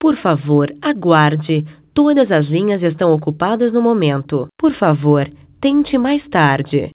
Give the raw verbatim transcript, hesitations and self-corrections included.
Por favor, aguarde. Todas as linhas estão ocupadas no momento. Por favor, tente mais tarde.